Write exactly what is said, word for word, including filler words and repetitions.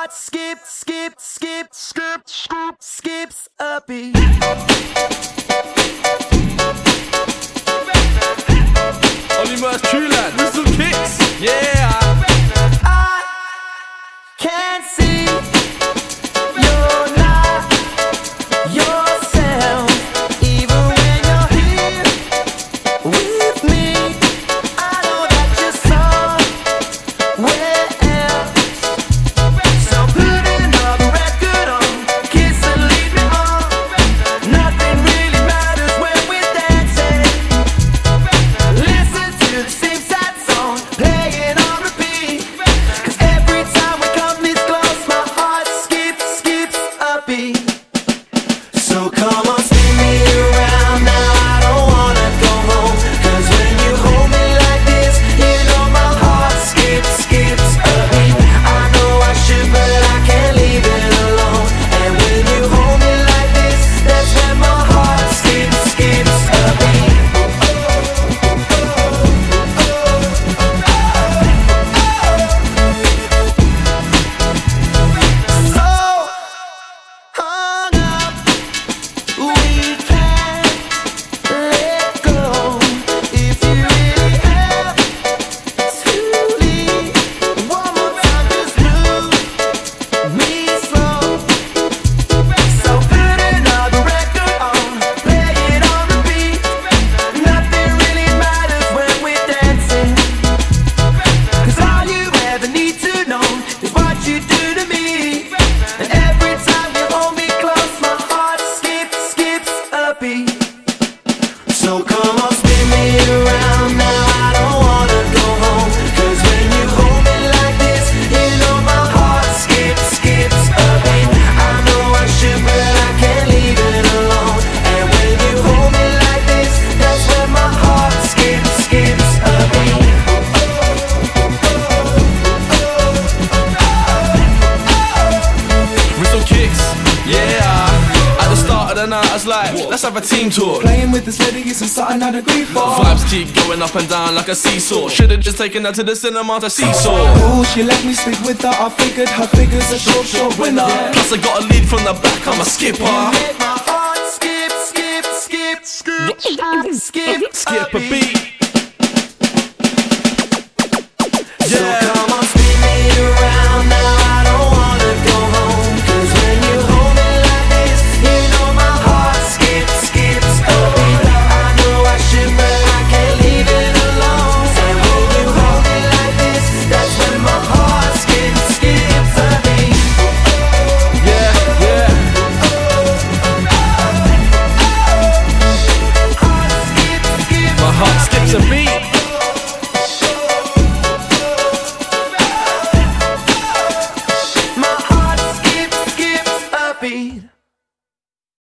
heart skip, skip, skip, skip, skip, skips a beat. Only Merce True Lad with some kicks. Yeah. I can't see you're not yourself, even when you're here with me. I know that you're somewhere else. So put another record on, kiss and lead me on. Nothing really matters when we're dancing. Listen to the same sad song playing on repeat. 'Cause every time we come this close, my heart skips, skips a beat. So come on, spin me around now, I don't wanna go home. 'Cause when you hold me like this, you know my heart skips, skips a beat. I know I should, but I can't leave it alone. And when you hold me like this, that's when my heart skips, skips a beat. So hung up, we can't let go. If you really have to leave, one more time, just move me slow. So put another record on, play it on repeat. Nothing really matters when we're dancing. 'Cause all you ever need to know is what you do to me. And every time you hold me close, my heart skips, skips a beat. So come on, spin me around now, I don't wanna go home. 'Cause when you hold me like this, you know my heart skips, skips a beat. I know I should, but I can't leave it alone. And when you hold me like this, that's when my heart skips, skips a beat. With some kicks. Yeah. At the start of the night, I was like, let's have a team talk. Playing with this lady isn't something I'd agree for. Vibes keep going up and down like a seesaw. Should've just taken her to the cinema to seesaw. Ooh, she let me stick with her. I figured her figure's a short, short winner. Plus I got a lead from the back, I'm a skipper. Make my heart skip, skip, skip, skip, skip, Skip a beat. beat. So Yeah.